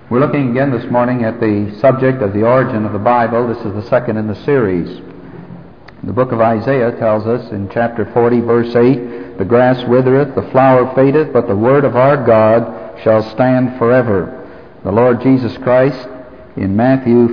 We're looking again this morning at the subject of the origin of the Bible. This is the second in the series. The book of Isaiah tells us in chapter 40, verse 8, "The grass withereth, the flower fadeth, but the word of our God shall stand forever." The Lord Jesus Christ in Matthew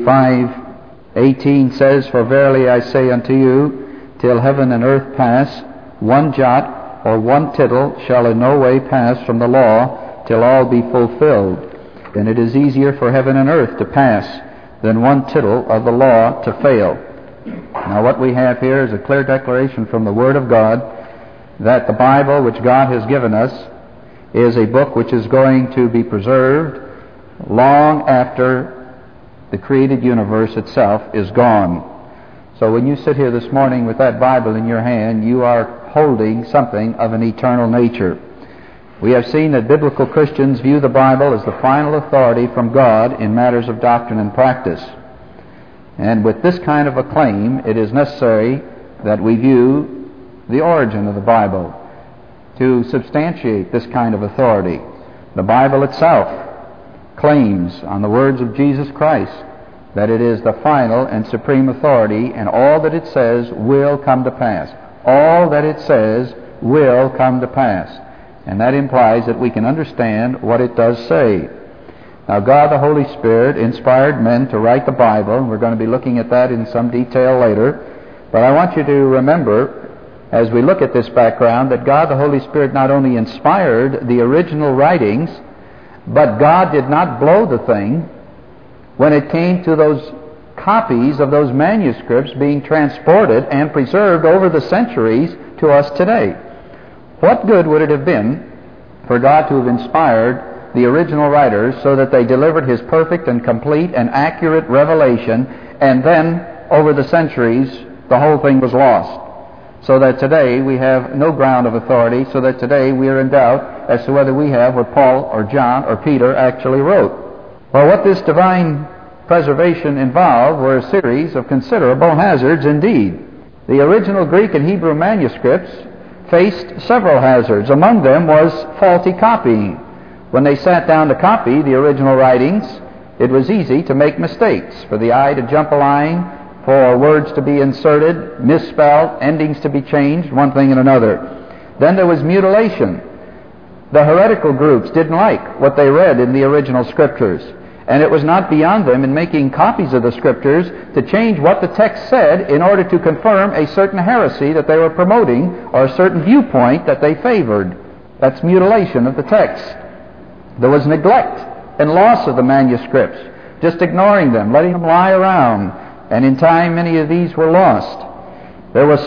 5:18 says, "For verily I say unto you, till heaven and earth pass, one jot or one tittle shall in no way pass from the law till all be fulfilled. And it is easier for heaven and earth to pass than one tittle of the law to fail." Now what we have here is a clear declaration from the Word of God that the Bible which God has given us is a book which is going to be preserved long after the created universe itself is gone. So when you sit here this morning with that Bible in your hand, you are holding something of an eternal nature. We have seen that biblical Christians view the Bible as the final authority from God in matters of doctrine and practice. And with this kind of a claim, it is necessary that we view the origin of the Bible to substantiate this kind of authority. The Bible itself claims on the words of Jesus Christ that it is the final and supreme authority, and all that it says will come to pass. All that it says will come to pass. And that implies that we can understand what it does say. Now, God the Holy Spirit inspired men to write the Bible, and we're going to be looking at that in some detail later. But I want you to remember, as we look at this background, that God the Holy Spirit not only inspired the original writings, but God did not blow the thing when it came to those copies of those manuscripts being transported and preserved over the centuries to us today. What good would it have been for God to have inspired the original writers so that they delivered His perfect and complete and accurate revelation, and then over the centuries the whole thing was lost? So that today we have no ground of authority, so that today we are in doubt as to whether we have what Paul or John or Peter actually wrote. Well, what this divine preservation involved were a series of considerable hazards indeed. The original Greek and Hebrew manuscripts faced several hazards. Among them was faulty copying. When they sat down to copy the original writings, it was easy to make mistakes, for the eye to jump a line, for words to be inserted, misspelled, endings to be changed, one thing and another. Then there was mutilation. The heretical groups didn't like what they read in the original scriptures, and it was not beyond them in making copies of the scriptures to change what the text said in order to confirm a certain heresy that they were promoting or a certain viewpoint that they favored. That's mutilation of the text. There was neglect and loss of the manuscripts, just ignoring them, letting them lie around, and in time many of these were lost. There was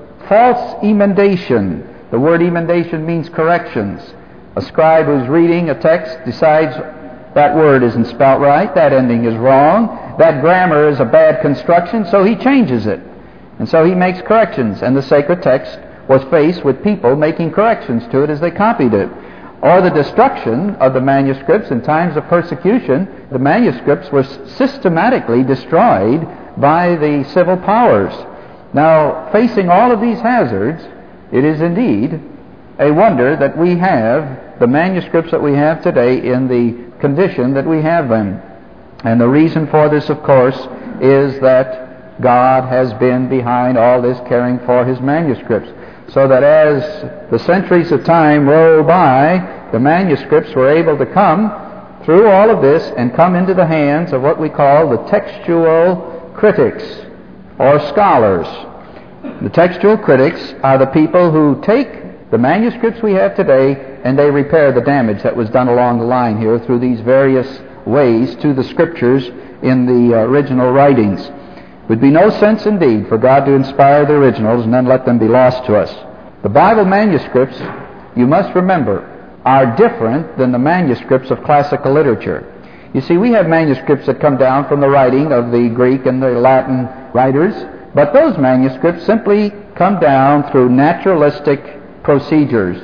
false emendation. The word emendation means corrections. A scribe who's reading a text decides that word isn't spelt right, that ending is wrong, that grammar is a bad construction, so he changes it. And so he makes corrections, and the sacred text was faced with people making corrections to it as they copied it. Or the destruction of the manuscripts in times of persecution. The manuscripts were systematically destroyed by the civil powers. Now, facing all of these hazards, it is indeed a wonder that we have the manuscripts that we have today in the condition that we have them. And the reason for this, of course, is that God has been behind all this, caring for His manuscripts. So that as the centuries of time roll by, the manuscripts were able to come through all of this and come into the hands of what we call the textual critics or scholars. The textual critics are the people who take the manuscripts we have today and they repair the damage that was done along the line here through these various ways to the scriptures in the original writings. It would be no sense indeed for God to inspire the originals and then let them be lost to us. The Bible manuscripts, you must remember, are different than the manuscripts of classical literature. You see, we have manuscripts that come down from the writing of the Greek and the Latin writers, but those manuscripts simply come down through naturalistic procedures.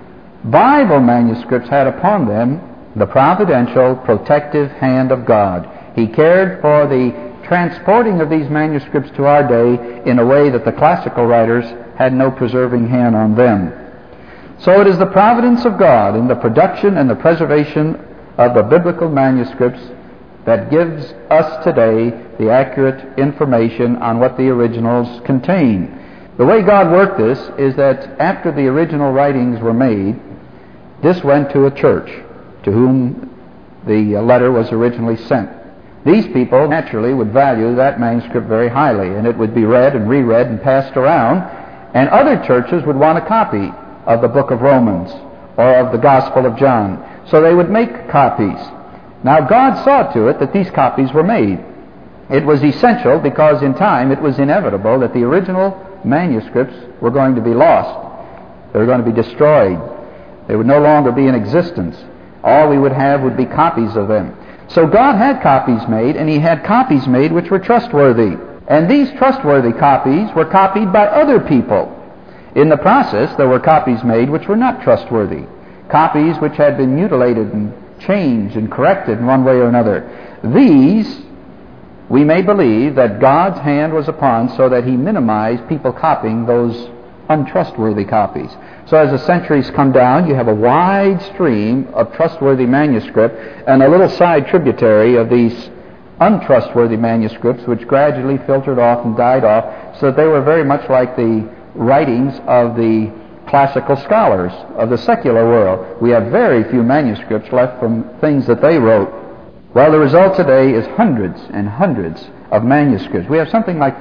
Bible manuscripts had upon them the providential, protective hand of God. He cared for the transporting of these manuscripts to our day in a way that the classical writers had no preserving hand on them. So it is the providence of God in the production and the preservation of the biblical manuscripts that gives us today the accurate information on what the originals contain. The way God worked this is that after the original writings were made, this went to a church to whom the letter was originally sent. These people naturally would value that manuscript very highly, and it would be read and reread and passed around, and other churches would want a copy of the book of Romans or of the Gospel of John, so they would make copies. Now God saw to it that these copies were made. It was essential because in time it was inevitable that the original manuscripts were going to be lost. They were going to be destroyed. They would no longer be in existence. All we would have would be copies of them. So God had copies made, and He had copies made which were trustworthy. And these trustworthy copies were copied by other people. In the process, there were copies made which were not trustworthy. Copies which had been mutilated and changed and corrected in one way or another. These, we may believe that God's hand was upon so that He minimized people copying those untrustworthy copies. So as the centuries come down, you have a wide stream of trustworthy manuscript and a little side tributary of these untrustworthy manuscripts which gradually filtered off and died off, so that they were very much like the writings of the classical scholars of the secular world. We have very few manuscripts left from things that they wrote. Well, the result today is hundreds and hundreds of manuscripts. We have something like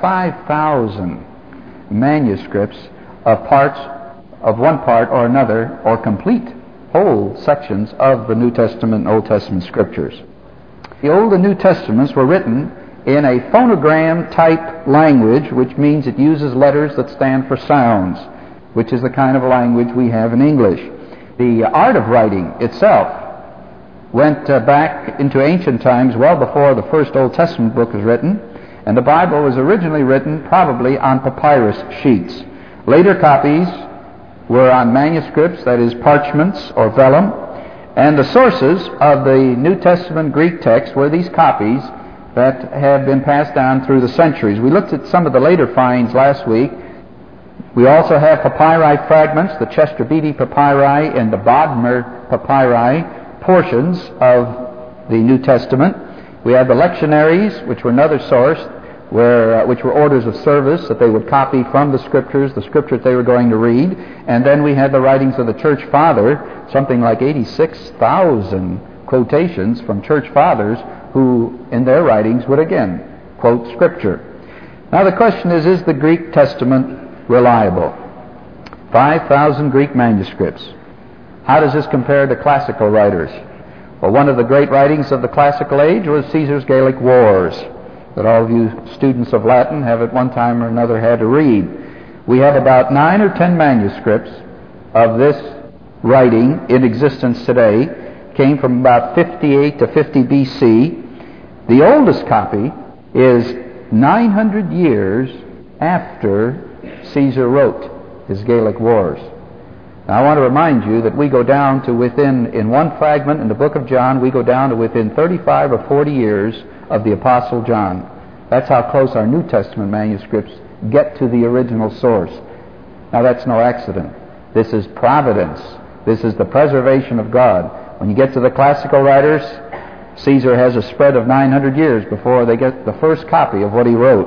5,000 manuscripts of parts of one part or another, or complete whole sections of the New Testament and Old Testament Scriptures. The Old and New Testaments were written in a phonogram-type language, which means it uses letters that stand for sounds, which is the kind of language we have in English. The art of writing itself went back into ancient times, well before the first Old Testament book was written, and the Bible was originally written probably on papyrus sheets. Later copies were on manuscripts, that is, parchments or vellum, and the sources of the New Testament Greek text were these copies that have been passed down through the centuries. We looked at some of the later finds last week. We also have papyri fragments, the Chester Beatty papyri and the Bodmer papyri, portions of the New Testament. We have the lectionaries, which were another source, which were orders of service that they would copy from the Scriptures they were going to read. And then we had the writings of the Church Father, something like 86,000 quotations from Church Fathers who, in their writings, would again quote Scripture. Now the question is the Greek Testament reliable? 5,000 Greek manuscripts. How does this compare to classical writers? Well, one of the great writings of the classical age was Caesar's Gallic Wars, that all of you students of Latin have at one time or another had to read. We have about 9 or 10 manuscripts of this writing in existence today. Came from about 58 to 50 BC. The oldest copy is 900 years after Caesar wrote his Gallic Wars. Now I want to remind you that we go down to in one fragment in the book of John, we go down to within 35 or 40 years of the Apostle John. That's how close our New Testament manuscripts get to the original source. Now that's no accident. This is providence. This is the preservation of God. When you get to the classical writers, Caesar has a spread of 900 years before they get the first copy of what he wrote.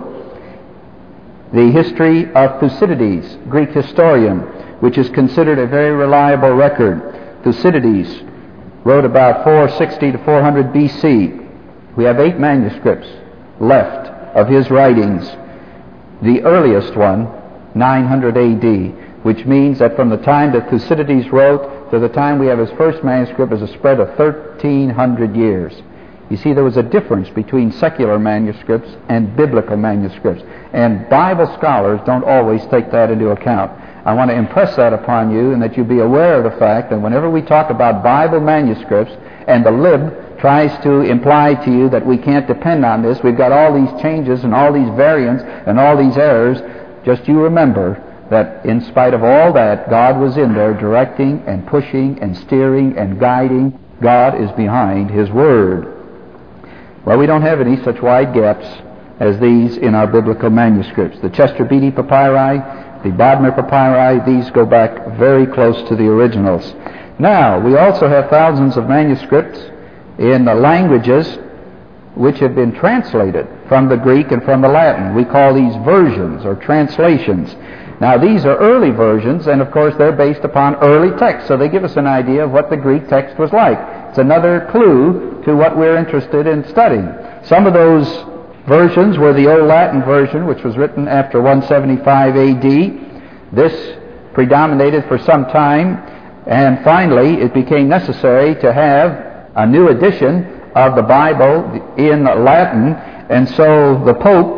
The history of Thucydides, Greek historian, which is considered a very reliable record. Thucydides wrote about 460 to 400 BC. We have 8 manuscripts left of his writings. The earliest one, 900 AD, which means that from the time that Thucydides wrote to the time we have his first manuscript is a spread of 1,300 years. You see, there was a difference between secular manuscripts and biblical manuscripts, and Bible scholars don't always take that into account. I want to impress that upon you, and that you be aware of the fact that whenever we talk about Bible manuscripts, and the lib tries to imply to you that we can't depend on this, we've got all these changes and all these variants and all these errors, just you remember that in spite of all that, God was in there directing and pushing and steering and guiding. God is behind His Word. Well, we don't have any such wide gaps as these in our biblical manuscripts. The Chester Beatty papyri, the Bodmer papyri, these go back very close to the originals. Now, we also have thousands of manuscripts in the languages which have been translated from the Greek and from the Latin. We call these versions or translations. Now, these are early versions, and of course they're based upon early texts, so they give us an idea of what the Greek text was like. It's another clue to what we're interested in studying. Some of those versions were the Old Latin version, which was written after 175 A.D. This predominated for some time, and finally it became necessary to have a new edition of the Bible in Latin, and so the Pope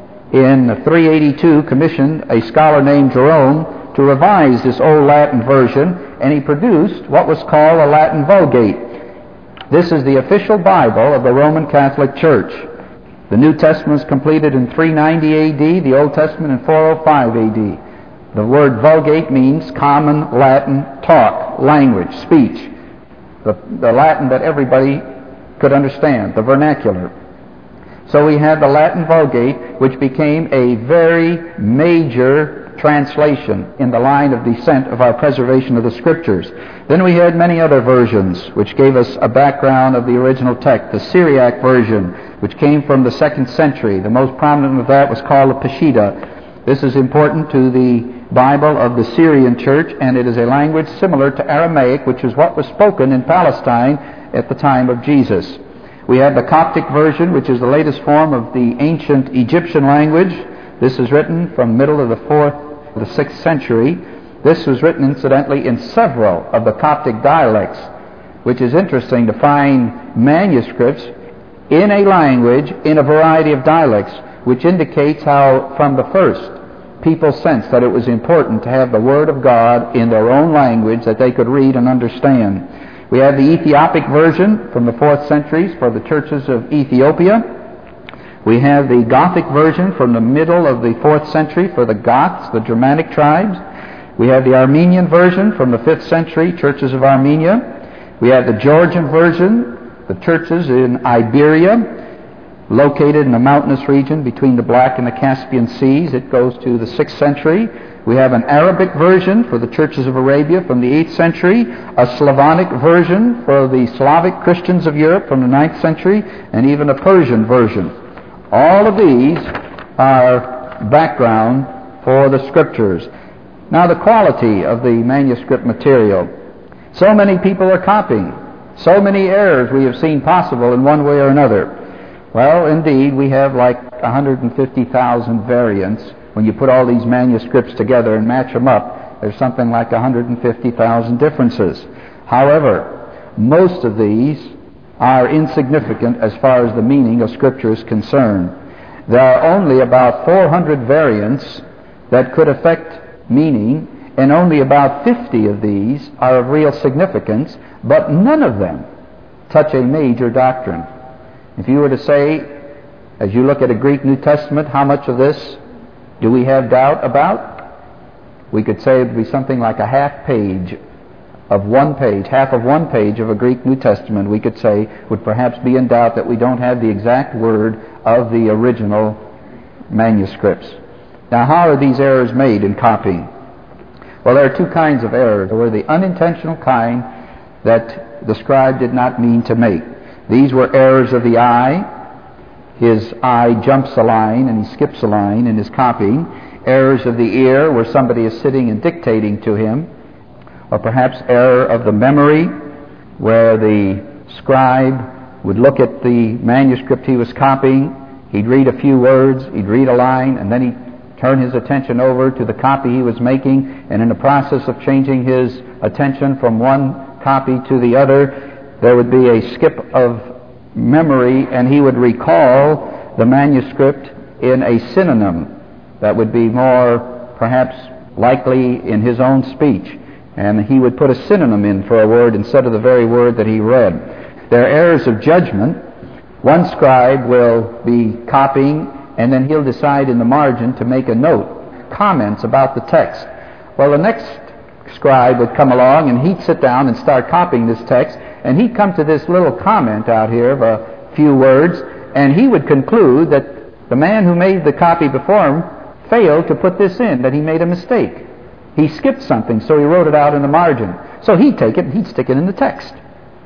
in 382 commissioned a scholar named Jerome to revise this Old Latin version, and he produced what was called a Latin Vulgate. This is the official Bible of the Roman Catholic Church. The New Testament was completed in 390 A.D., the Old Testament in 405 A.D. The word Vulgate means common Latin talk, language, speech, the Latin that everybody could understand, the vernacular. So we had the Latin Vulgate, which became a very major translation in the line of descent of our preservation of the Scriptures. Then we had many other versions, which gave us a background of the original text. The Syriac version, which came from the 2nd century. The most prominent of that was called the Peshitta. This is important to the Bible of the Syrian church, and it is a language similar to Aramaic, which is what was spoken in Palestine at the time of Jesus. We have the Coptic version, which is the latest form of the ancient Egyptian language. This is written from the middle of the 4th to the 6th century. This was written, incidentally, in several of the Coptic dialects, which is interesting to find manuscripts in a language in a variety of dialects, which indicates how, from the first, people sensed that it was important to have the Word of God in their own language that they could read and understand. We have the Ethiopic version from the 4th century for the churches of Ethiopia. We have the Gothic version from the middle of the 4th century for the Goths, the Germanic tribes. We have the Armenian version from the 5th century, churches of Armenia. We have the Georgian version, the churches in Iberia, located in a mountainous region between the Black and the Caspian Seas. It goes to the 6th century. We have an Arabic version for the churches of Arabia from the 8th century, a Slavonic version for the Slavic Christians of Europe from the 9th century, and even a Persian version. All of these are background for the Scriptures. Now, the quality of the manuscript material. So many people are copying. So many errors we have seen possible in one way or another. Well, indeed, we have like 150,000 variants. When you put all these manuscripts together and match them up, there's something like 150,000 differences. However, most of these are insignificant as far as the meaning of Scripture is concerned. There are only about 400 variants that could affect meaning, and only about 50 of these are of real significance, but none of them touch a major doctrine. If you were to say, as you look at a Greek New Testament, how much of this do we have doubt about? We could say it would be something like a half of one page of a Greek New Testament, we could say, would perhaps be in doubt that we don't have the exact word of the original manuscripts. Now, how are these errors made in copying? Well, there are two kinds of errors. There were the unintentional kind that the scribe did not mean to make. These were errors of the eye. His eye jumps a line and he skips a line in his copying. Errors of the ear, where somebody is sitting and dictating to him. Or perhaps error of the memory, where the scribe would look at the manuscript he was copying, he'd read a few words, he'd read a line, and then he'd turn his attention over to the copy he was making, and in the process of changing his attention from one copy to the other, there would be a skip of memory, and he would recall the manuscript in a synonym that would be more perhaps likely in his own speech, and he would put a synonym in for a word instead of the very word that he read. There are errors of judgment. One scribe will be copying, and then he'll decide in the margin to make a note, comments about the text. Well, the next scribe would come along, and he'd sit down and start copying this text, and he'd come to this little comment out here of a few words, and he would conclude that the man who made the copy before him failed to put this in, that he made a mistake. He skipped something, so he wrote it out in the margin. So he'd take it and he'd stick it in the text.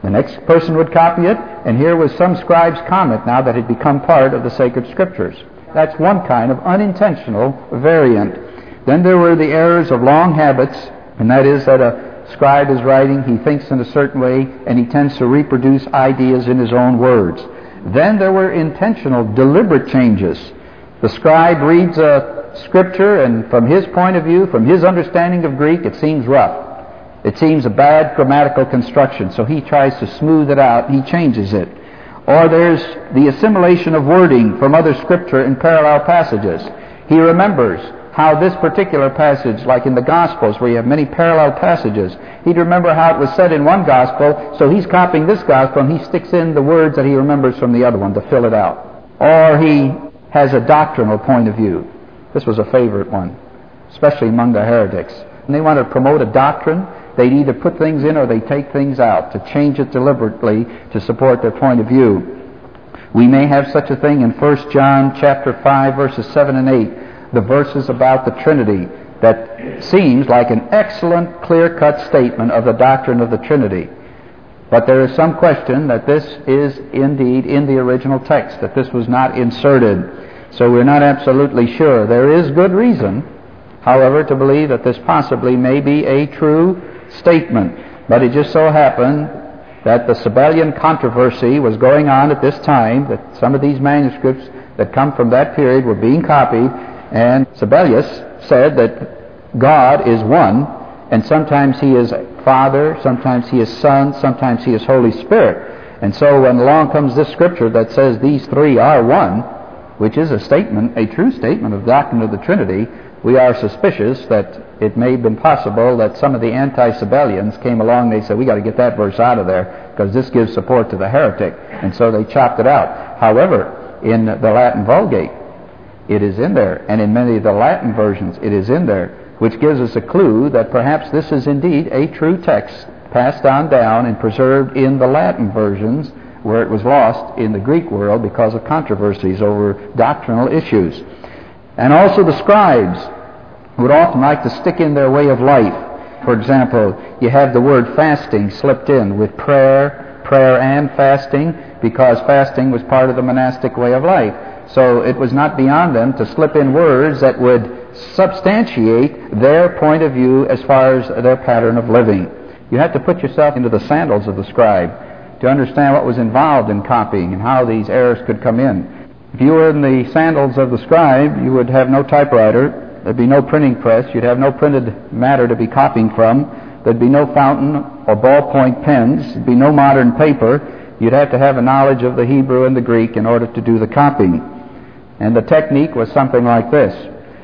The next person would copy it, and here was some scribe's comment now that had become part of the sacred scriptures. That's one kind of unintentional variant. Then there were the errors of long habits, and that is that a scribe is writing, he thinks in a certain way, and he tends to reproduce ideas in his own words. Then there were intentional, deliberate changes. The scribe reads a scripture, and from his point of view, from his understanding of Greek, it seems rough. It seems a bad grammatical construction, so he tries to smooth it out, he changes it. Or there's the assimilation of wording from other scripture in parallel passages. He remembers how this particular passage, like in the Gospels where you have many parallel passages, he'd remember how it was said in one Gospel, so he's copying this Gospel and he sticks in the words that he remembers from the other one to fill it out. Or he has a doctrinal point of view. This was a favorite one, especially among the heretics. And they want to promote a doctrine. They'd either put things in or they take things out to change it deliberately to support their point of view. We may have such a thing in 1 John chapter 5, verses 7 and 8, the verses about the Trinity that seems like an excellent, clear-cut statement of the doctrine of the Trinity. But there is some question that this is indeed in the original text, that this was not inserted. So we're not absolutely sure. There is good reason, however, to believe that this possibly may be a true statement. But it just so happened that the Sabellian controversy was going on at this time, that some of these manuscripts that come from that period were being copied, and Sabellius said that God is one, and sometimes he is Father, sometimes he is Son, sometimes he is Holy Spirit. And so when along comes this scripture that says these three are one, which is a statement, a true statement of the doctrine of the Trinity, we are suspicious that it may have been possible that some of the anti-Sabellians came along and they said, we got to get that verse out of there because this gives support to the heretic. And so they chopped it out. However, in the Latin Vulgate, it is in there. And in many of the Latin versions, it is in there, which gives us a clue that perhaps this is indeed a true text passed on down and preserved in the Latin versions where it was lost in the Greek world because of controversies over doctrinal issues. And also the scribes would often like to stick in their way of life. For example, you have the word fasting slipped in with prayer and fasting, because fasting was part of the monastic way of life. So it was not beyond them to slip in words that would substantiate their point of view as far as their pattern of living. You have to put yourself into the sandals of the scribe to understand what was involved in copying and how these errors could come in. If you were in the sandals of the scribe, you would have no typewriter, there'd be no printing press, you'd have no printed matter to be copying from, there'd be no fountain or ballpoint pens, there'd be no modern paper. You'd have to have a knowledge of the Hebrew and the Greek in order to do the copying. And the technique was something like this.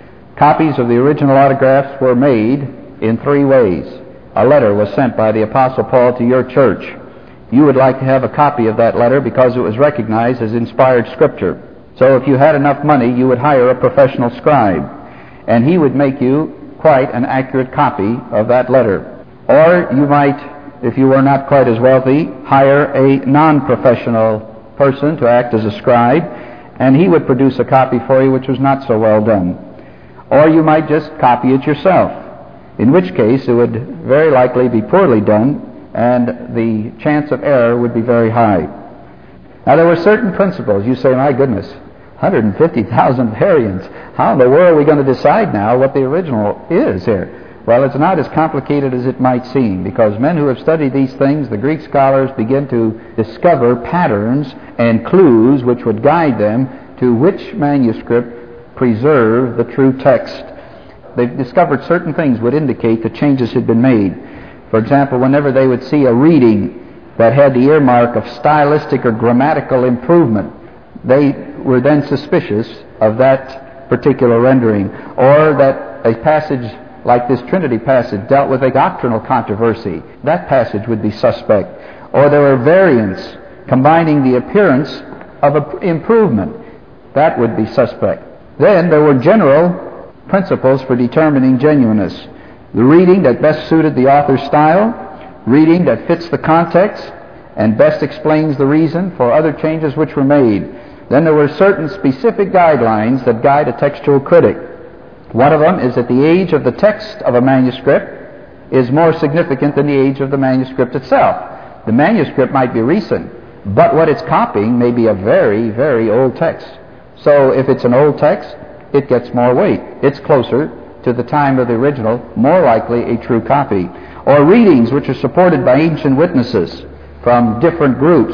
Copies of the original autographs were made in three ways. A letter was sent by the Apostle Paul to your church. You would like to have a copy of that letter because it was recognized as inspired scripture. So if you had enough money, you would hire a professional scribe, and he would make you quite an accurate copy of that letter. Or you might, if you were not quite as wealthy, hire a non-professional person to act as a scribe, and he would produce a copy for you which was not so well done. Or you might just copy it yourself, in which case it would very likely be poorly done, and the chance of error would be very high. Now there were certain principles. You say, my goodness, 150,000 variants. How in the world are we going to decide now what the original is here? Well, it's not as complicated as it might seem, because men who have studied these things, the Greek scholars, begin to discover patterns and clues which would guide them to which manuscript preserved the true text. They've discovered certain things would indicate that changes had been made. For example, whenever they would see a reading that had the earmark of stylistic or grammatical improvement, they were then suspicious of that particular rendering. Or that a passage like this Trinity passage dealt with a doctrinal controversy, that passage would be suspect. Or there were variants combining the appearance of an improvement, that would be suspect. Then there were general principles for determining genuineness. The reading that best suited the author's style, reading that fits the context and best explains the reason for other changes which were made. Then there were certain specific guidelines that guide a textual critic. One of them is that the age of the text of a manuscript is more significant than the age of the manuscript itself. The manuscript might be recent, but what it's copying may be a very, very old text. So if it's an old text, it gets more weight. It's closer to the time of the original, more likely a true copy. Or readings which are supported by ancient witnesses from different groups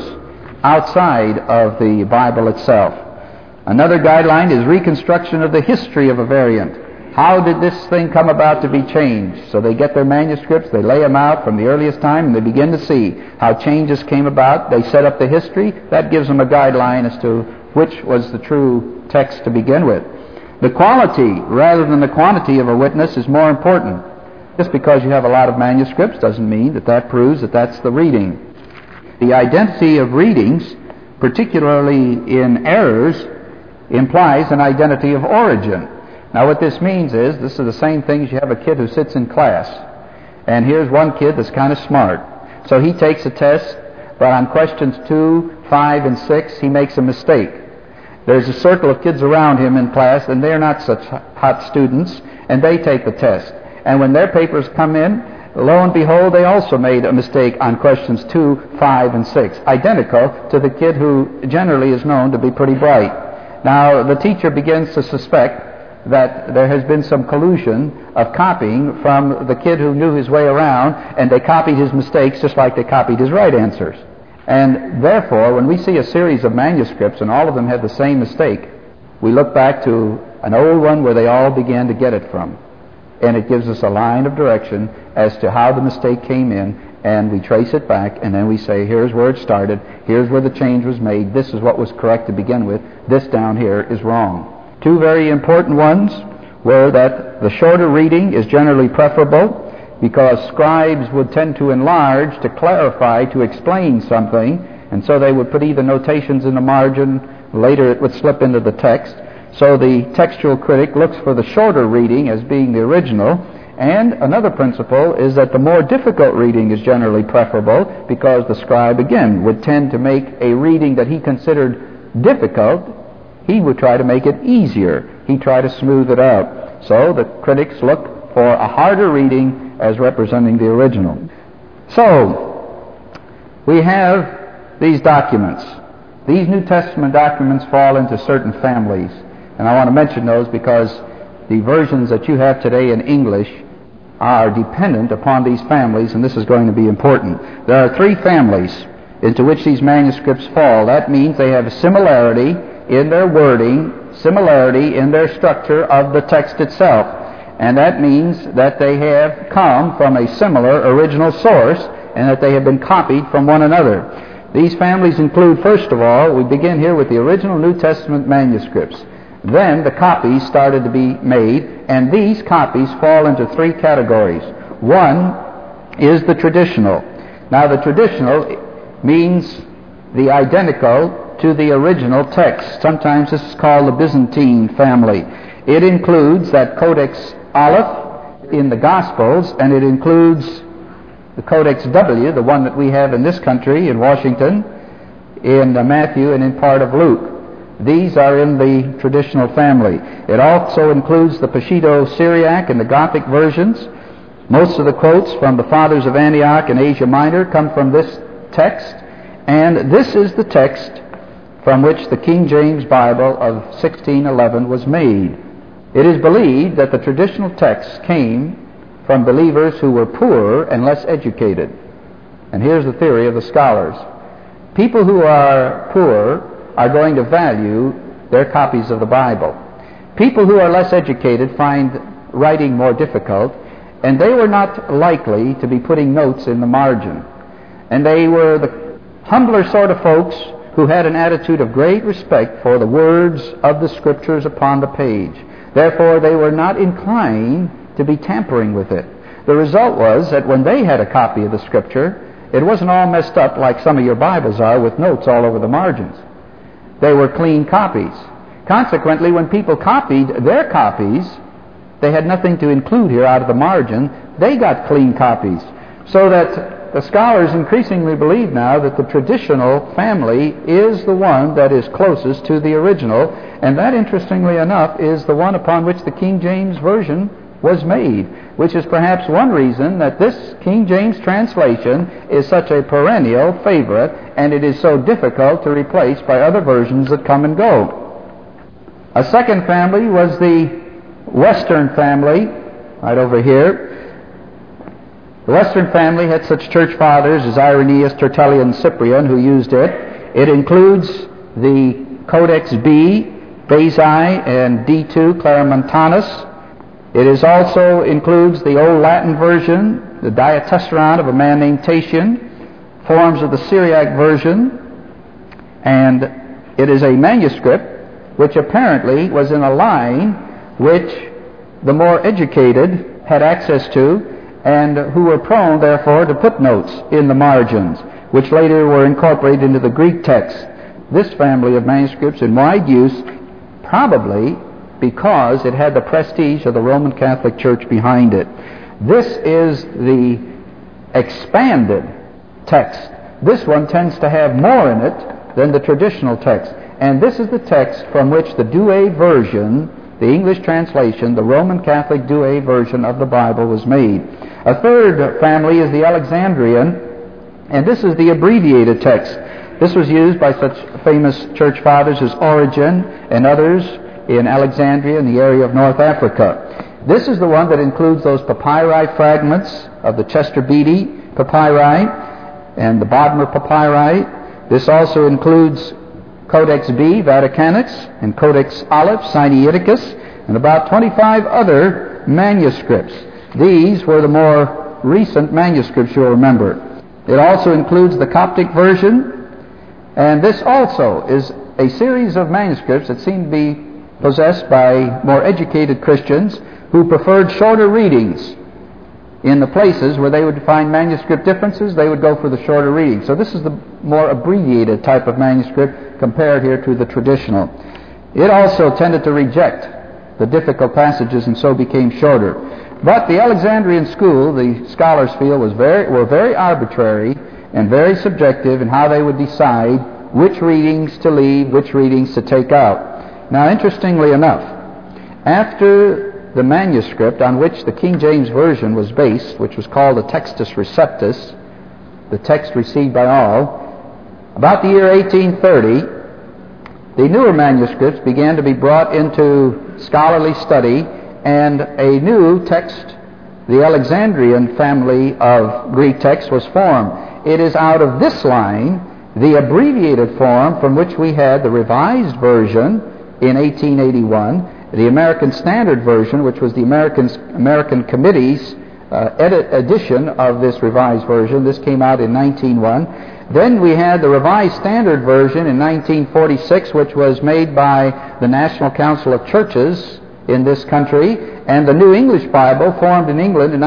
outside of the Bible itself. Another guideline is reconstruction of the history of a variant. How did this thing come about to be changed? So they get their manuscripts, they lay them out from the earliest time, and they begin to see how changes came about. They set up the history. That gives them a guideline as to which was the true text to begin with. The quality rather than the quantity of a witness is more important. Just because you have a lot of manuscripts doesn't mean that that proves that that's the reading. The identity of readings, particularly in errors, implies an identity of origin. Now what this means is, this is the same thing as you have a kid who sits in class. And here's one kid that's kind of smart. So he takes a test, but on questions 2, 5, and 6, he makes a mistake. There's a circle of kids around him in class, and they're not such hot students, and they take the test. And when their papers come in, lo and behold, they also made a mistake on questions 2, 5, and 6, identical to the kid who generally is known to be pretty bright. Now, the teacher begins to suspect that there has been some collusion of copying from the kid who knew his way around, and they copied his mistakes just like they copied his right answers. And therefore, when we see a series of manuscripts and all of them have the same mistake, we look back to an old one where they all began to get it from. And it gives us a line of direction as to how the mistake came in, and we trace it back, and then we say, here's where it started, here's where the change was made, this is what was correct to begin with, this down here is wrong. Two very important ones were that the shorter reading is generally preferable, because scribes would tend to enlarge, to clarify, to explain something, and so they would put either notations in the margin, later it would slip into the text. So the textual critic looks for the shorter reading as being the original. And another principle is that the more difficult reading is generally preferable, because the scribe, again, would tend to make a reading that he considered difficult, he would try to make it easier. He'd try to smooth it out. So the critics look for a harder reading as representing the original. So we have these documents. These New Testament documents fall into certain families. And I want to mention those because the versions that you have today in English are dependent upon these families, and this is going to be important. There are 3 families into which these manuscripts fall. That means they have a similarity in their wording, similarity in their structure of the text itself. And that means that they have come from a similar original source and that they have been copied from one another. These families include, first of all, we begin here with the original New Testament manuscripts. Then the copies started to be made, and these copies fall into 3 categories. One is the traditional. Now the traditional means the identical to the original text. Sometimes this is called the Byzantine family. It includes that Codex Aleph in the Gospels, and it includes the Codex W, the one that we have in this country, in Washington, in Matthew, and in part of Luke. These are in the traditional family. It also includes the Peshitta-Syriac and the Gothic versions. Most of the quotes from the Fathers of Antioch and Asia Minor come from this text, and this is the text from which the King James Bible of 1611 was made. It is believed that the traditional text came from believers who were poorer and less educated. And here's the theory of the scholars. People who are poor are going to value their copies of the Bible. People who are less educated find writing more difficult, and they were not likely to be putting notes in the margin. And they were the humbler sort of folks who had an attitude of great respect for the words of the Scriptures upon the page. Therefore, they were not inclined to be tampering with it. The result was that when they had a copy of the Scripture, it wasn't all messed up like some of your Bibles are with notes all over the margins. They were clean copies. Consequently, when people copied their copies, they had nothing to include here out of the margin. They got clean copies. So that the scholars increasingly believe now that the traditional family is the one that is closest to the original, and that, interestingly enough, is the one upon which the King James Version was made, which is perhaps one reason that this King James translation is such a perennial favorite, and it is so difficult to replace by other versions that come and go. A second family was the Western family, right over here. The Western family had such church fathers as Irenaeus, Tertullian, Cyprian, who used it. It includes the Codex B, Bezae, and D2, Claromontanus. It also includes the Old Latin version, the Diatessaron of a man named Tatian, forms of the Syriac version, and it is a manuscript which apparently was in a line which the more educated had access to, and who were prone, therefore, to put notes in the margins, which later were incorporated into the Greek text. This family of manuscripts in wide use, probably because it had the prestige of the Roman Catholic Church behind it. This is the expanded text. This one tends to have more in it than the traditional text. And this is the text from which the Douay version, the English translation, the Roman Catholic Douay version of the Bible was made. A third family is the Alexandrian, and this is the abbreviated text. This was used by such famous church fathers as Origen and others in Alexandria in the area of North Africa. This is the one that includes those papyri fragments of the Chester Beatty papyri and the Bodmer papyri. This also includes Codex B, Vaticanus, and Codex Aleph, Sinaiticus, and about 25 other manuscripts. These were the more recent manuscripts, you'll remember. It also includes the Coptic version, and this also is a series of manuscripts that seem to be possessed by more educated Christians who preferred shorter readings. In the places where they would find manuscript differences, they would go for the shorter reading. So this is the more abbreviated type of manuscript compared here to the traditional. It also tended to reject the difficult passages and so became shorter. But the Alexandrian school, the scholars feel, were very arbitrary and very subjective in how they would decide which readings to leave, which readings to take out. Now, interestingly enough, after the manuscript on which the King James Version was based, which was called the Textus Receptus, the text received by all, about the year 1830, the newer manuscripts began to be brought into scholarly study, and a new text, the Alexandrian family of Greek texts, was formed. It is out of this line, the abbreviated form, from which we had the Revised Version in 1881, the American Standard Version, which was the American Committee's edition of this Revised Version. This came out in 1901. Then we had the Revised Standard Version in 1946, which was made by the National Council of Churches in this country, and the New English Bible formed in England in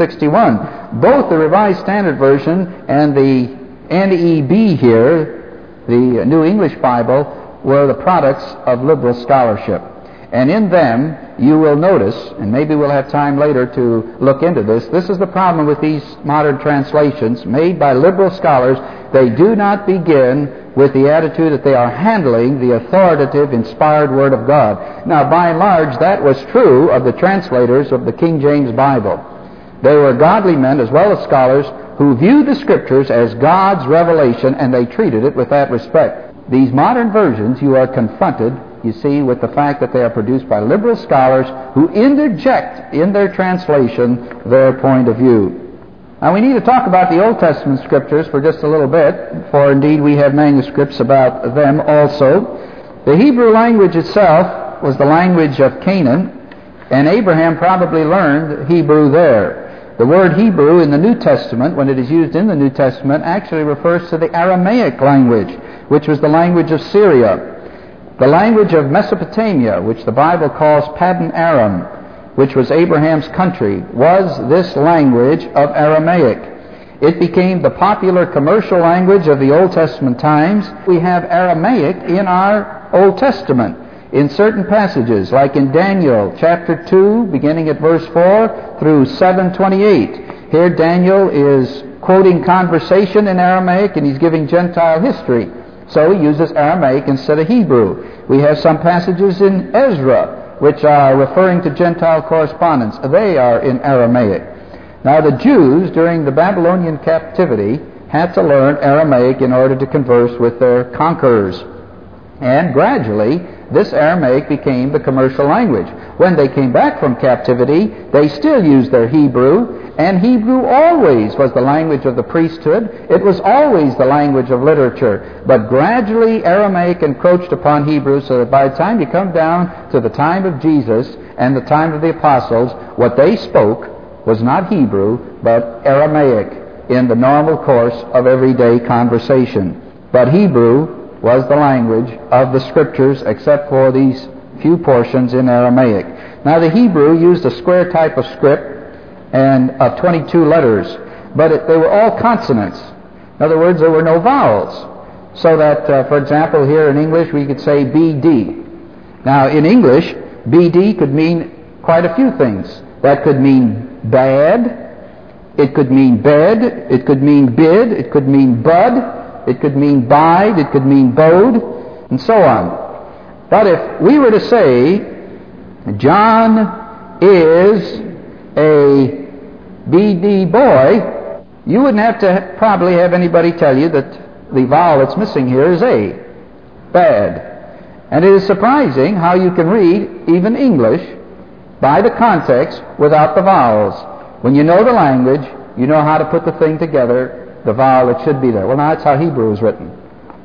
1961. Both the Revised Standard Version and the NEB here, the New English Bible, were the products of liberal scholarship. And in them, you will notice, and maybe we'll have time later to look into this, this is the problem with these modern translations made by liberal scholars. They do not begin with the attitude that they are handling the authoritative, inspired Word of God. Now, by and large, that was true of the translators of the King James Bible. They were godly men as well as scholars who viewed the Scriptures as God's revelation, and they treated it with that respect. These modern versions, you are confronted, you see, with the fact that they are produced by liberal scholars who interject in their translation their point of view. Now, we need to talk about the Old Testament Scriptures for just a little bit, for indeed we have manuscripts about them also. The Hebrew language itself was the language of Canaan, and Abraham probably learned Hebrew there. The word Hebrew in the New Testament, when it is used in the New Testament, actually refers to the Aramaic language, which was the language of Syria. The language of Mesopotamia, which the Bible calls Paddan Aram, which was Abraham's country, was this language of Aramaic. It became the popular commercial language of the Old Testament times. We have Aramaic in our Old Testament in certain passages, like in Daniel chapter 2, beginning at verse 4 through 7:28. Here Daniel is quoting conversation in Aramaic, and he's giving Gentile history. So he uses Aramaic instead of Hebrew. We have some passages in Ezra which are referring to Gentile correspondence. They are in Aramaic. Now the Jews, during the Babylonian captivity, had to learn Aramaic in order to converse with their conquerors. And gradually, this Aramaic became the commercial language. When they came back from captivity, they still used their Hebrew, and Hebrew always was the language of the priesthood. It was always the language of literature. But gradually, Aramaic encroached upon Hebrew, so that by the time you come down to the time of Jesus and the time of the apostles, what they spoke was not Hebrew, but Aramaic in the normal course of everyday conversation. But Hebrew was the language of the Scriptures, except for these few portions in Aramaic. Now the Hebrew used a square type of script and of 22 letters, but they were all consonants. In other words, there were no vowels. So that, for example, here in English we could say BD. Now in English, BD could mean quite a few things. That could mean bad, it could mean bed, it could mean bid, it could mean bud, it could mean bide, it could mean bode, and so on. But if we were to say, John is a BD boy, you wouldn't have to probably have anybody tell you that the vowel that's missing here is A, bad. And it is surprising how you can read even English by the context without the vowels. When you know the language, you know how to put the thing together, the vowel that should be there. Well, now that's how Hebrew is written.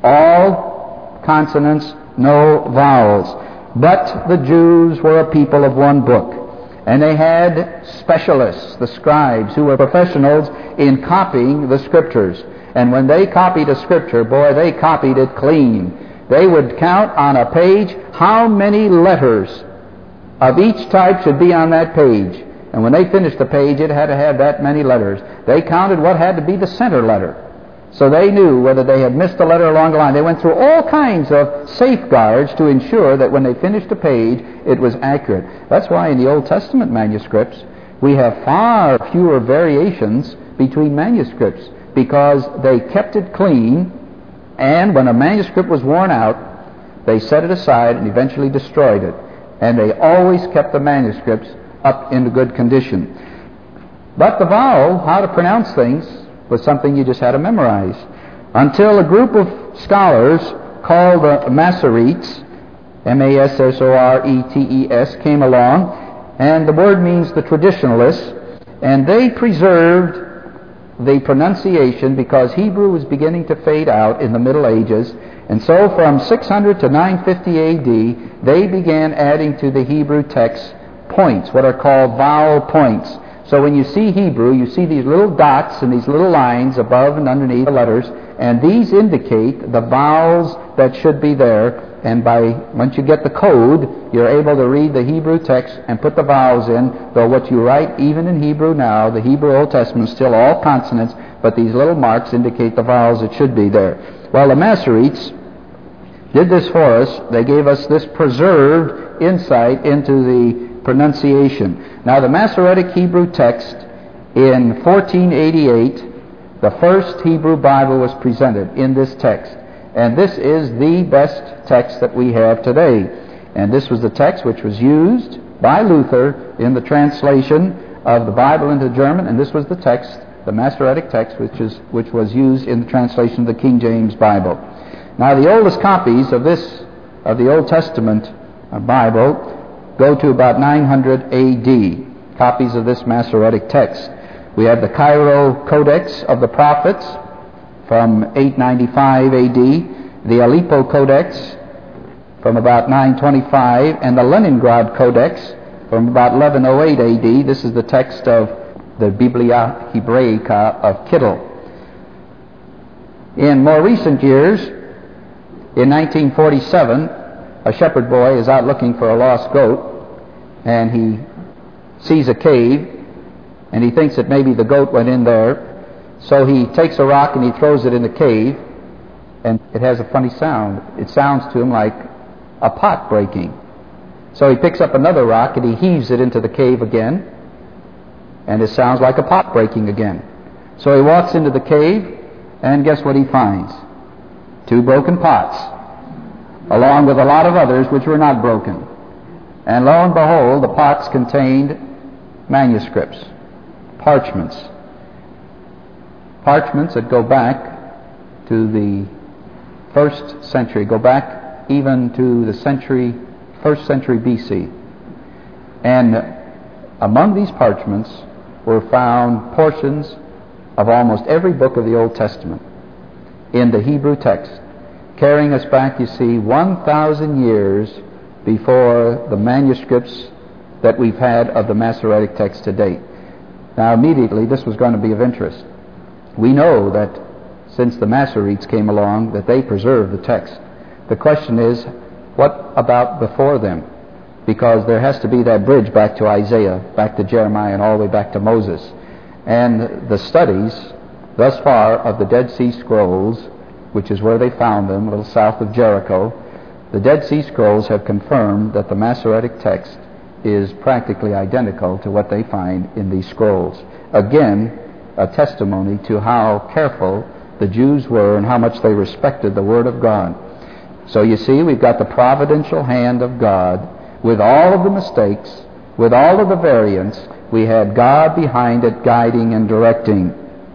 All consonants, no vowels. But the Jews were a people of one book. And they had specialists, the scribes, who were professionals in copying the Scriptures. And when they copied a Scripture, boy, they copied it clean. They would count on a page how many letters of each type should be on that page. And when they finished the page, it had to have that many letters. They counted what had to be the center letter. So they knew whether they had missed a letter along the line. They went through all kinds of safeguards to ensure that when they finished a page, it was accurate. That's why in the Old Testament manuscripts, we have far fewer variations between manuscripts, because they kept it clean, and when a manuscript was worn out, they set it aside and eventually destroyed it. And they always kept the manuscripts up into good condition. But the vowel, how to pronounce things, was something you just had to memorize. Until a group of scholars called the Masoretes, M-A-S-S-O-R-E-T-E-S, came along, and the word means the traditionalists, and they preserved the pronunciation because Hebrew was beginning to fade out in the Middle Ages. And so from 600 to 950 A.D., they began adding to the Hebrew text points, what are called vowel points. So when you see Hebrew, you see these little dots and these little lines above and underneath the letters, and these indicate the vowels that should be there. And once you get the code, you're able to read the Hebrew text and put the vowels in, though what you write, even in Hebrew now, the Hebrew Old Testament, is still all consonants, but these little marks indicate the vowels that should be there. Well, the Masoretes did this for us. They gave us this preserved insight into the pronunciation. Now, the Masoretic Hebrew text in 1488, the first Hebrew Bible was presented in this text. And this is the best text that we have today. And this was the text which was used by Luther in the translation of the Bible into German, and this was the text, the Masoretic text, which was used in the translation of the King James Bible. Now, the oldest copies of the Old Testament Bible go to about 900 A.D., copies of this Masoretic text. We have the Cairo Codex of the Prophets from 895 A.D., the Aleppo Codex from about 925, and the Leningrad Codex from about 1108 A.D. This is the text of the Biblia Hebraica of Kittel. In more recent years, in 1947, a shepherd boy is out looking for a lost goat, and he sees a cave, and he thinks that maybe the goat went in there. So he takes a rock and he throws it in the cave, and it has a funny sound. It sounds to him like a pot breaking. So he picks up another rock and he heaves it into the cave again, and it sounds like a pot breaking again. So he walks into the cave, and guess what he finds? 2 broken pots, along with a lot of others which were not broken. And lo and behold, the pots contained manuscripts, parchments that go back to the 1st century, go back even to the 1st century BC. And among these parchments were found portions of almost every book of the Old Testament in the Hebrew text, carrying us back, you see, 1,000 years before the manuscripts that we've had of the Masoretic text to date. Now, immediately, this was going to be of interest. We know that since the Masoretes came along, that they preserved the text. The question is, what about before them? Because there has to be that bridge back to Isaiah, back to Jeremiah, and all the way back to Moses. And the studies thus far of the Dead Sea Scrolls, which is where they found them, a little south of Jericho, the Dead Sea Scrolls have confirmed that the Masoretic text is practically identical to what they find in these scrolls. Again, a testimony to how careful the Jews were and how much they respected the Word of God. So you see, we've got the providential hand of God with all of the mistakes, with all of the variants. We had God behind it, guiding and directing.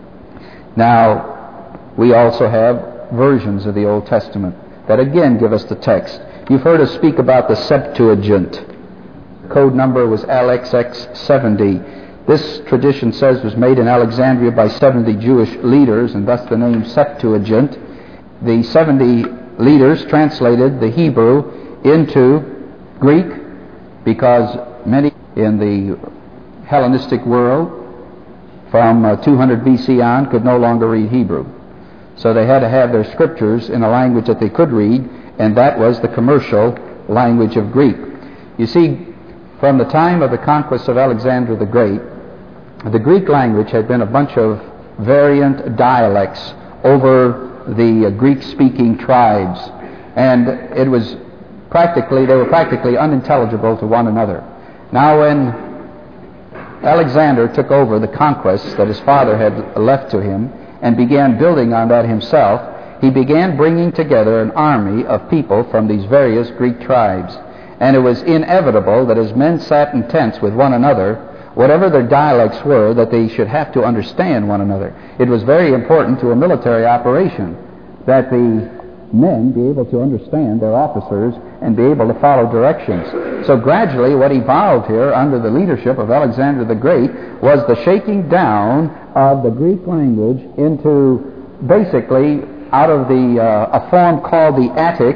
Now, we also have versions of the Old Testament that again give us the text. You've heard us speak about the Septuagint. The code number was LXX70. This, tradition says, was made in Alexandria by 70 Jewish leaders, and thus the name Septuagint. The 70 leaders translated the Hebrew into Greek because many in the Hellenistic world from 200 BC on could no longer read Hebrew. So they had to have their scriptures in a language that they could read, and that was the commercial language of Greek. You see, from the time of the conquest of Alexander the Great, the Greek language had been a bunch of variant dialects over the Greek-speaking tribes, and they were practically unintelligible to one another. Now, when Alexander took over the conquests that his father had left to him and began building on that himself, he began bringing together an army of people from these various Greek tribes. And it was inevitable that as men sat in tents with one another, whatever their dialects were, that they should have to understand one another. It was very important to a military operation that the men be able to understand their officers and be able to follow directions. So gradually what evolved here under the leadership of Alexander the Great was the shaking down of the Greek language into basically out of a form called the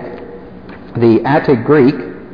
Attic Greek.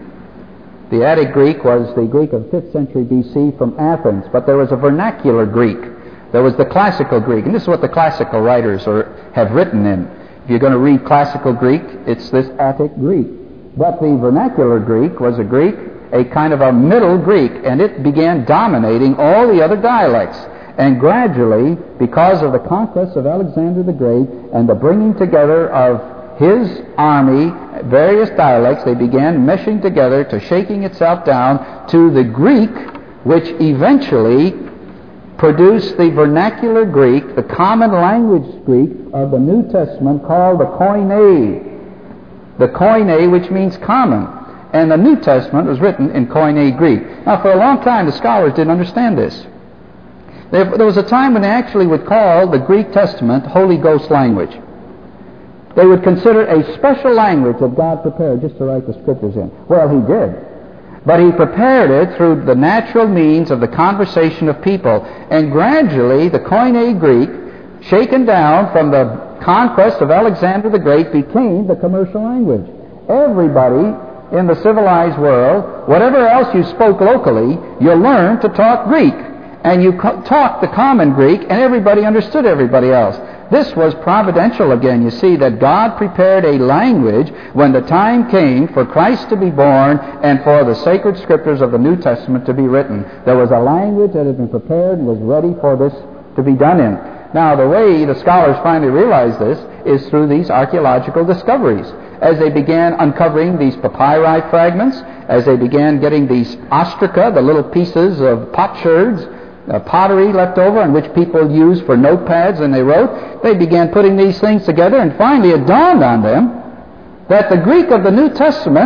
The Attic Greek was the Greek of 5th century BC from Athens, but there was a vernacular Greek. There was the classical Greek, and this is what the classical writers have written in. If you're going to read classical Greek, it's this Attic Greek. But the vernacular Greek was a Greek, a kind of a middle Greek, and it began dominating all the other dialects. And gradually, because of the conquest of Alexander the Great and the bringing together of his army, various dialects, they began meshing together to shaking itself down to the Greek, which eventually produced the vernacular Greek, the common language Greek of the New Testament, called the Koine. The Koine, which means common. And the New Testament was written in Koine Greek. Now, for a long time, the scholars didn't understand this. There was a time when they actually would call the Greek Testament Holy Ghost language. They would consider a special language that God prepared just to write the Scriptures in. Well, He did. But He prepared it through the natural means of the conversation of people. And gradually, the Koine Greek, shaken down from the conquest of Alexander the Great, became the commercial language. Everybody in the civilized world, whatever else you spoke locally, you learned to talk Greek. And you talked the common Greek, and everybody understood everybody else. This was providential again. You see that God prepared a language when the time came for Christ to be born and for the sacred scriptures of the New Testament to be written. There was a language that had been prepared and was ready for this to be done in. Now, the way the scholars finally realized this is through these archaeological discoveries. As they began uncovering these papyri fragments, as they began getting these ostraca, the little pieces of potsherds, pottery left over, and which people used for notepads and they wrote, they began putting these things together, and finally it dawned on them that the Greek of the New Testament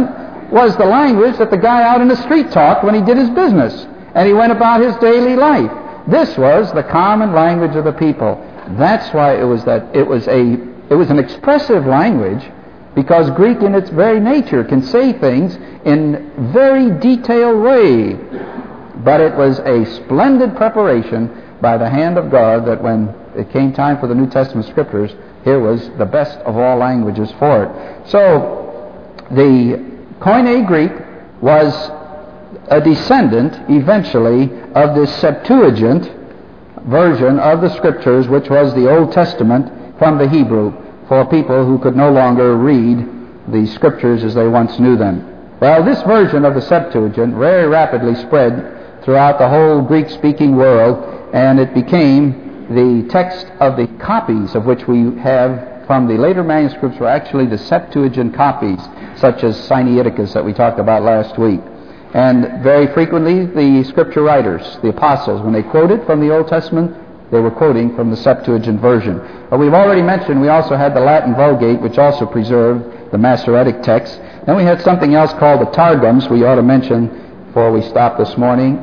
was the language that the guy out in the street talked when he did his business and he went about his daily life. This was the common language of the people. That's why it was an expressive language, because Greek in its very nature can say things in very detailed way. But it was a splendid preparation by the hand of God that when it came time for the New Testament Scriptures, here was the best of all languages for it. So the Koine Greek was a descendant eventually of the Septuagint version of the Scriptures, which was the Old Testament from the Hebrew, for people who could no longer read the Scriptures as they once knew them. Well, this version of the Septuagint very rapidly spread throughout the whole Greek-speaking world, and it became the text of the copies of which we have from the later manuscripts were actually the Septuagint copies, such as Sinaiticus that we talked about last week. And very frequently the Scripture writers, the apostles, when they quoted from the Old Testament, they were quoting from the Septuagint version. But we've already mentioned we also had the Latin Vulgate, which also preserved the Masoretic text. Then we had something else called the Targums we ought to mention before we stop this morning.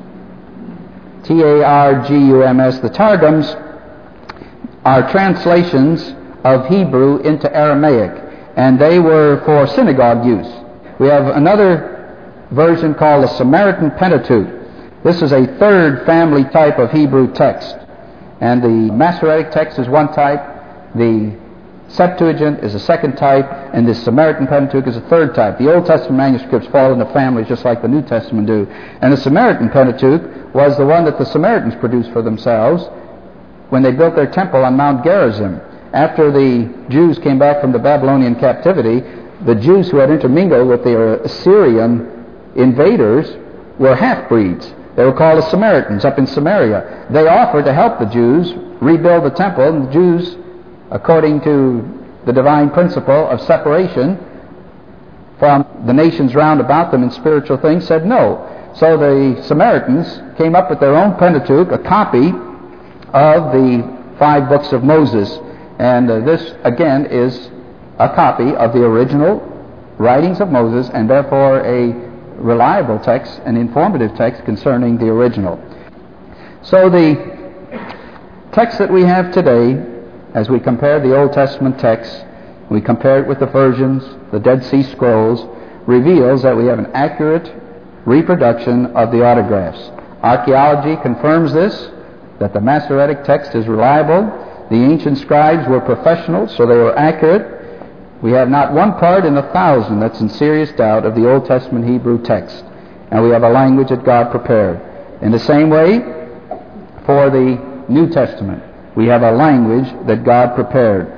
Targums. The Targums are translations of Hebrew into Aramaic, and they were for synagogue use. We have another version called the Samaritan Pentateuch. This is a third family type of Hebrew text, and the Masoretic text is one type, the Septuagint is a second type, and the Samaritan Pentateuch is a third type. The Old Testament manuscripts fall into families just like the New Testament do. And the Samaritan Pentateuch was the one that the Samaritans produced for themselves when they built their temple on Mount Gerizim. After the Jews came back from the Babylonian captivity, the Jews who had intermingled with the Assyrian invaders were half-breeds. They were called the Samaritans up in Samaria. They offered to help the Jews rebuild the temple, and the Jews, according to the divine principle of separation from the nations round about them in spiritual things, said no. So the Samaritans came up with their own Pentateuch, a copy of the 5 books of Moses. And this, again, is a copy of the original writings of Moses, and therefore a reliable text, an informative text concerning the original. So the text that we have today, as we compare the Old Testament text, we compare it with the versions, the Dead Sea Scrolls, reveals that we have an accurate reproduction of the autographs. Archaeology confirms this, that the Masoretic text is reliable. The ancient scribes were professionals, so they were accurate. We have not one part in 1,000 that's in serious doubt of the Old Testament Hebrew text. And we have a language that God prepared. In the same way, for the New Testament, we have a language that God prepared.